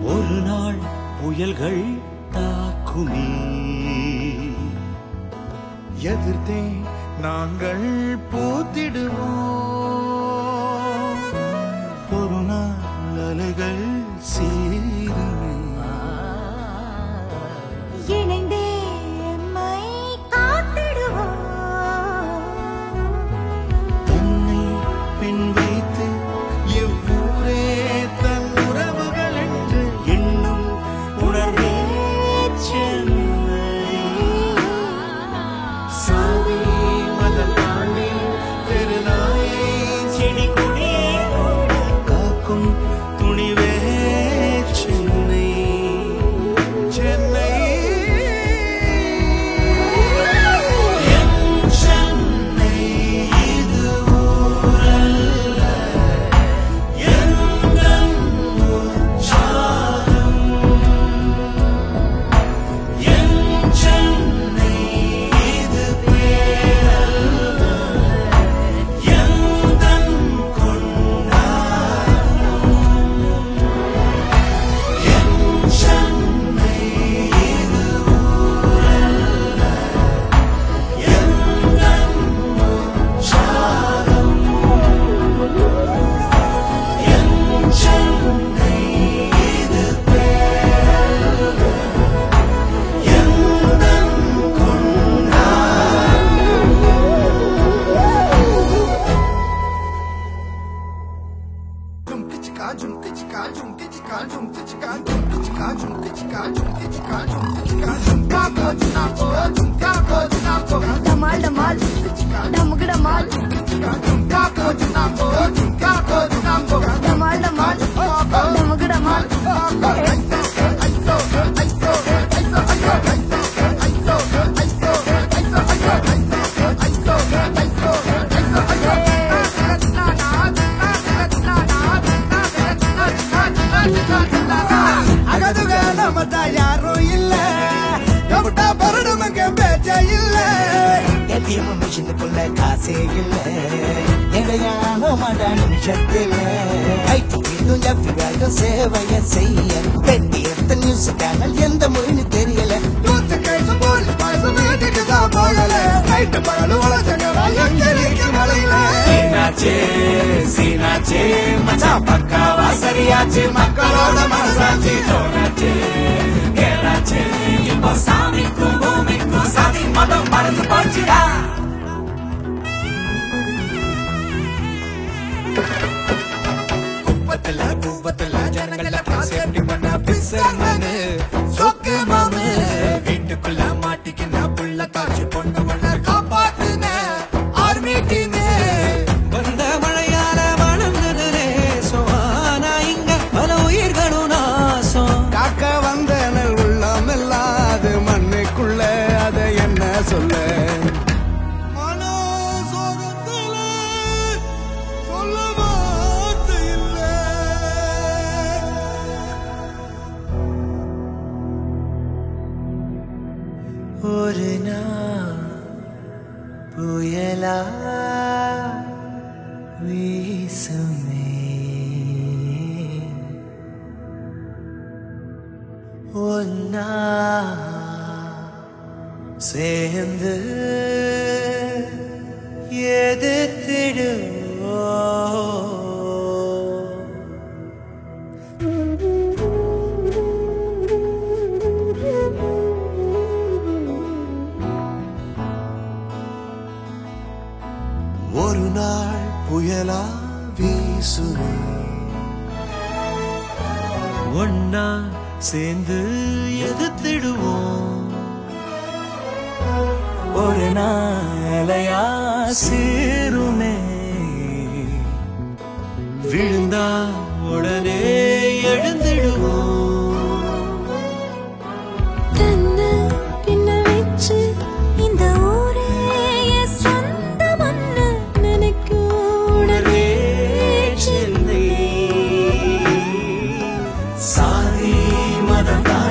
ஒரு நாள் புயல்கள் தாக்குமே, எதிர்த்தே நாங்கள் பூத்திடுவோம். ஒரு நாள் அலைகள் சீருமே, இணைந்தே எம்மை காத்திடுவோம். தன்னை பின் வைத்து எவ்வூரே தன் உறவுகள் என்று எண்ணும் உணர்வே சென்னை. சாதி மதம் தாண்டி தெருநாயை செடி கொடியே காக்கும் துணிவே சென்னை. சென்னை சென்னை இது ஊரல்ல, எங்கள் உற்சாகம். என் சென்னை இது பேரல்ல, எந்தன் கொண்டாட்டம். என் சென்னை இது ஊரல்ல, எங்கள் உற்சாகம். என் சென்னை இது பேரல்ல, எந்தன் கொண்டாட்டம். டமால் டமால் டமுக்கு டமால் டமால் டமால் டமுக்கு டமால். அகதுகால மத்தா யாரும் இல்ல, கபட்டா பரடுமங்க பேச்ச இல்ல. ஏடிஎம் மிஷினுக்குள்ள காசே இல்ல, நிலையான மட நிமிஷத்தில் ஐடியும் எஃபியும் சேவைய செய்ய பெட்டி எடுத்த நியூஸ் சேனல் எந்த மொழின்னு தெரியல. தூத்து கைசு போலி பாயசம் வீட்டுக்கு தான் போகல, நைட்டு பகல் உழைச்சங்களா எங்களுக்கு மழையில. சீனாச்சே சீனாச்சே மச்சான் பக்காவா சரியாச்சு, மக்களோட மனசாச்சு தோணாச்சு கேளாச்சு. இப்போ சாமிக்கும் பூமிக்கும் சாதி மதம் மறந்து போச்சுடா. குப்பத்துல பூவத்துல ஜனங்கள சேஃப்டி பண்ண பிசர்மனு சொக்கு மாமு. வீட்டுக்குள்ள மாட்டிக்கின புள்ள காட்சி பொண்ணு மண்ண காப்பாத்துன ஆர்மி டீமு. வந்த மழையால வளர்ந்தது நேசம், ஆனா இங்க பல உயிர்களும் நாசம். காக்க வந்தன உள்ளமெல்லாம் அது மண்ணுக்குள்ள, அதை என்ன சொல்ல. மனசோகத்துல சொல்ல வார்த்தை இல்ல. ஒரு நாள் புயலா வீசுமே, ஒன்னா சேர்ந்து எதிர்த்திடுவோம். ஒரு நாள் புயலா வீசுமே, ஒன்னா சேர்ந்து எதிர்த்திடுவோம். ஒரு நாளையா சீருமே, விழுந்தா உடனே எழுந்திடுவோம். தன்னை பின்ன வச்சு இந்த ஊரே என் சொந்த மண்ணு நினைக்கூடவே சென்னை சாதி மதம்